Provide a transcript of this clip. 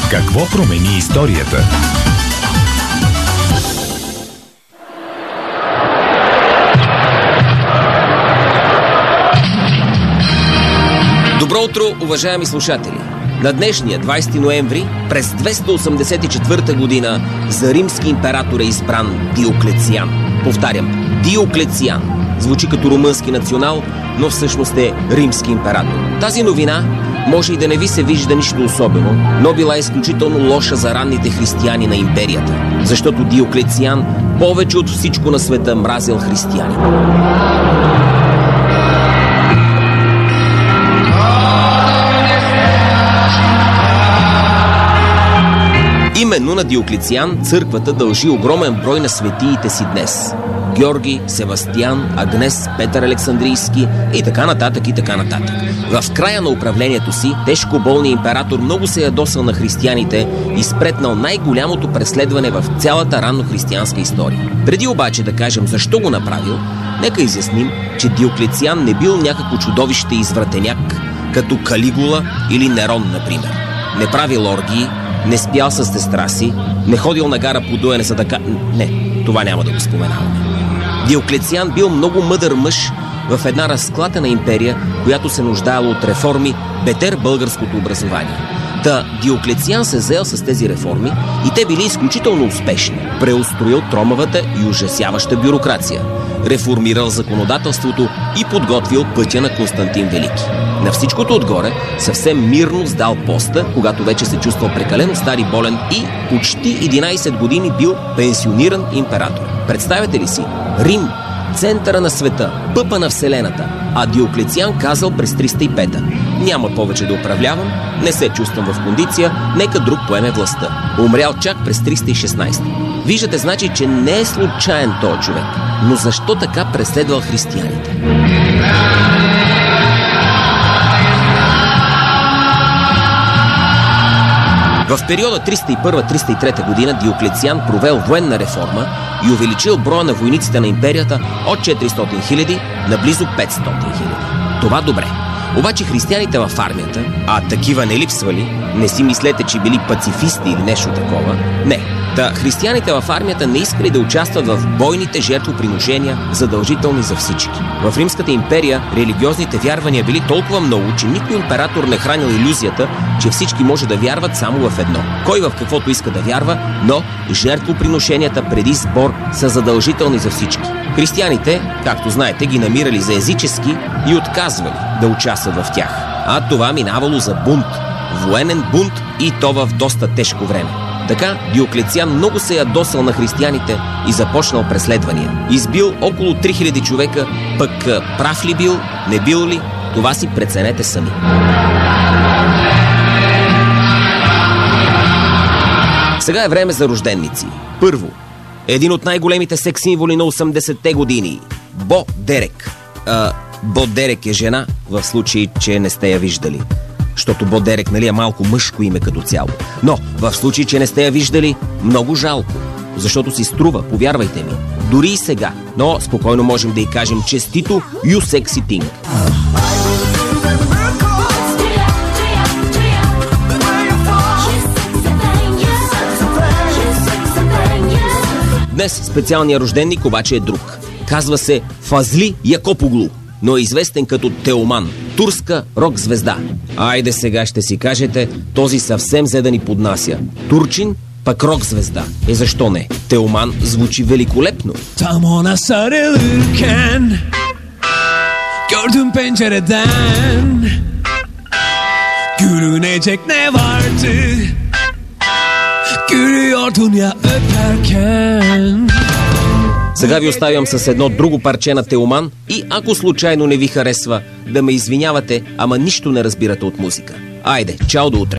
Какво промени историята? Добро утро, уважаеми слушатели! На днешния 20 ноември през 284 година за римски император е избран Диоклециан. Повтарям, Диоклециан. Звучи като румънски национал, но всъщност е римски император. Тази новина може и да не ви се вижда нищо особено, но била изключително лоша за ранните християни на империята, защото Диоклециан повече от всичко на света мразил християни. Именно на Диоклециан църквата дължи огромен брой на светиите си днес. Георги, Севастиян, Агнес, Петър Александрийски и така нататък и така нататък. В края на управлението си тежко болният император много се ядосал на християните и спретнал най-голямото преследване в цялата раннохристиянска история. Преди обаче да кажем защо го направил, нека изясним, че Диоклециан не бил някакво чудовище извратеняк, като Калигула или Нерон, например. Не правил оргии, не спял с сестра си, не ходил на гара по дуене за да... Не, това няма да го споменаваме. Диоклециан бил много мъдър мъж в една разклатена империя, която се нуждаела от реформи, бетер българското образование. Та Диоклециан се заел с тези реформи и те били изключително успешни. Преустроил тромавата и ужасяваща бюрокрация, реформирал законодателството и подготвил пътя на Константин Велики. На всичкото отгоре съвсем мирно сдал поста, когато вече се чувствал прекалено стар и болен и почти 11 години бил пенсиониран император. Представете ли си? Рим, центъра на света, пъпа на вселената, а Диоклециан казал през 305-та: няма повече да управлявам, не се чувствам в кондиция, нека друг поеме властта. Умрял чак през 316. Виждате, значи, че не е случайен този човек. Но защо така преследвал християните? В периода 301-303 година Диоклециан провел военна реформа и увеличил броя на войниците на империята от 400 000 на близо 500 000. Това добре. Обаче християните в армията, а такива не липсвали, не си мислете, че били пацифисти или нещо такова. Не. Та християните в армията не искали да участват в бойните жертвоприношения, задължителни за всички. В Римската империя религиозните вярвания били толкова много, че никой император не хранил илюзията, че всички може да вярват само в едно. Кой в каквото иска да вярва, но жертвоприношенията преди сбор са задължителни за всички. Християните, както знаете, ги намирали за езически и отказвали да участват в тях. А това минавало за бунт. Военен бунт и то в доста тежко време. Така Диоклециан много се ядосал на християните и започнал преследвания. Избил около 3000 човека, пък прав ли бил, не бил ли, това си преценете сами. Сега е време за рожденици. Първо, един от най-големите секс символи на 80-те години – Бо Дерек. Бо Дерек е жена, в случай, че не сте я виждали. Защото Бо Дерек, нали, е малко мъжко име като цяло. Но, в случай, че не сте я виждали, много жалко. Защото си струва, повярвайте ми. Дори и сега. Но спокойно можем да й кажем честито You Sexy Thing. Днес специалният рожденник обаче е друг. Казва се Фазли Якопоглу, но е известен като Теоман, турска рок-звезда. Айде сега ще си кажете, този съвсем взе да ни поднася. Турчин, пък рок-звезда. Защо не? Теоман звучи великолепно. Tam ona sarılırken gördüm pencereden gülünecek ne vardı gülüyordun ya öperken. Сега ви оставям с едно друго парче на Теоман и ако случайно не ви харесва, да ме извинявате, ама нищо не разбирате от музика. Айде, чао до утре!